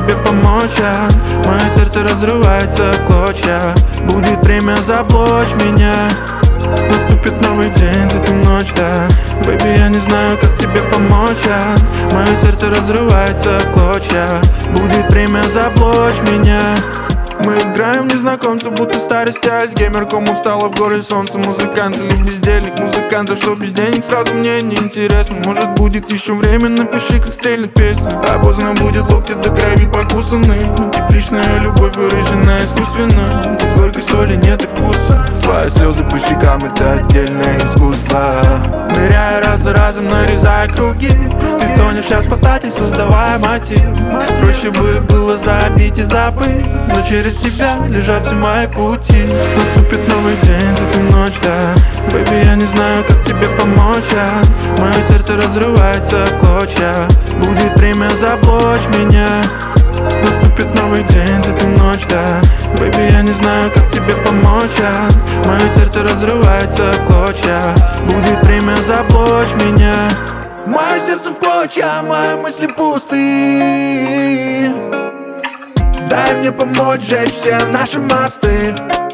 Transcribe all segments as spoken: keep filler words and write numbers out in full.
тебе помочь, а мое сердце разрывается в клочья. Будет время, заблочь меня. Наступит новый день, затем ночь, да. Бэйби, я не знаю, как тебе помочь, а мое сердце разрывается в клочья. Будет время, заблочь меня. Мы играем в незнакомцев, будто старость Альцгеймер. Кому встало в горле солнце, музыкант или бездельник? Музыканта, что без денег, сразу мне не интересно. Может будет еще время, напиши, как стрельнет песня. А поздно будет, локти до крови покусаны. Тепличная любовь, выраженная искусственно. Без горькой соли нет и вкуса. Твои слезы по щекам, это отдельное искусство. Ныряя раз за разом, нарезая круги. Ты тонешь, я спасатель, создавая мотив. Проще бы было забить и забыть, но через тебя лежат все мои пути. Наступит новый день, затем ночь, да. Бэйби, я не знаю, как тебе помочь, а мое сердце разрывается в клочья. Будет время, заблочь меня. Наступит новый день, затем ночь, да. Бэйби, я не знаю, как тебе помочь, а мое сердце разрывается в клочья. Будет время, заблочь меня. Мое сердце в клочья, мои мысли пусты. Дай мне помочь сжечь все наши мосты.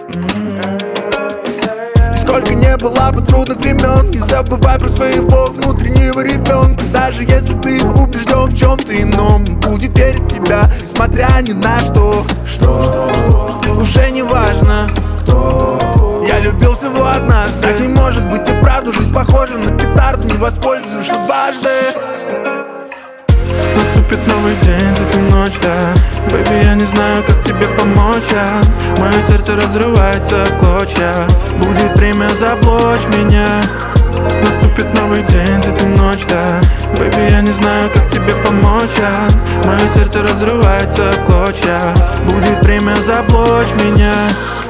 И сколько не было бы трудных времен, не забывай про своего внутреннего ребенка. Даже если ты убежден в чем-то ином, будет верить в тебя, несмотря ни на что. Что? Уже не важно, кто. Я любил всего однажды. Так не может быть, и правда жизнь похожа на петарду. Не воспользуешься дважды. Наступит новый день, затем ночь, да. Бэйби, я не знаю, как тебе помочь, а мое сердце разрывается в клочья. Будет время, заблочь меня. Наступит новый день, затем ночь, да. Бэйби, я не знаю, как тебе помочь, а мое сердце разрывается в клочья. Будет время, заблочь меня.